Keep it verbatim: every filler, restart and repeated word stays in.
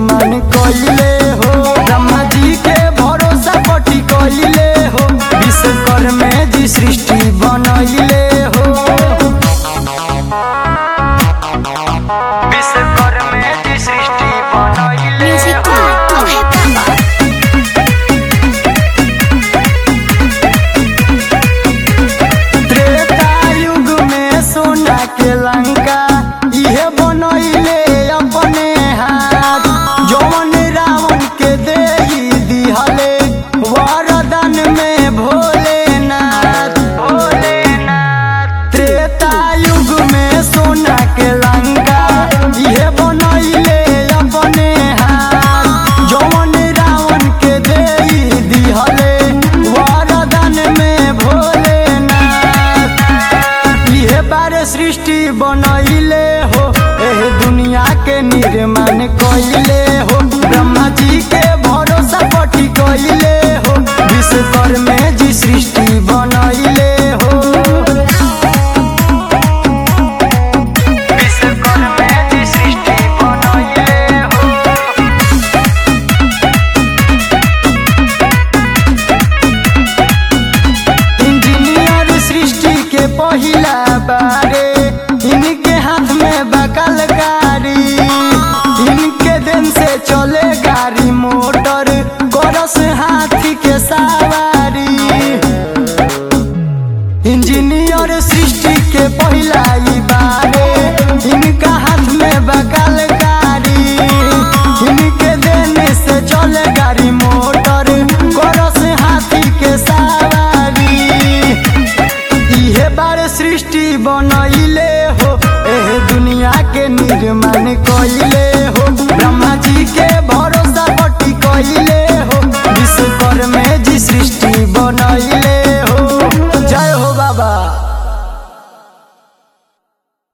निर्माण कइले हो। ब्रह्मा जी के भरोसा पटी कइले हो। विश्वकर्मा जी सृष्टि बनइले हो। विश्वकर्मा जी सृष्टि बनइले हो। त्रेता युग में सोना के लंका इहे बनइले अपने हाथ। जौन रावण के देई दिहले वरदान में भोलेनाथ भोलेनाथ। त्रेता युग में सोना के लंका इहे बनइले अपने हाथ। जौन रावण के देई दिहले वरदान में भोलेनाथ। इहे बारे सृष्टि बनइले हो। एह दुनिया के निर्माण कइले हो। ब्रह्मा जी के भरोसा पटी कइले हो। विश्वकर्मा जी सृष्टि बनइले हो। विश्वकर्मा जी सृष्टि बनइले हो। इंजीनियर सृष्टि के पहिला बारे इनके हाथ में बकलकारी। इनके दिन से चले गाड़ी मोटर करस हाथी के सवारी। इंजीनियर सृष्टि के पहिला ई बारे इनका हाथ में बकलकारी। इनके दिन से चले गाड़ी मोटर करस हाथी के सवारी। इहे बारे सृष्टि बनइले हो। एह दुनिया के निर्माण कइले हो। ब्रह्मा जी के भरोसा पटी कइले हो। विश्वकर्मा जी सृष्टि बनइले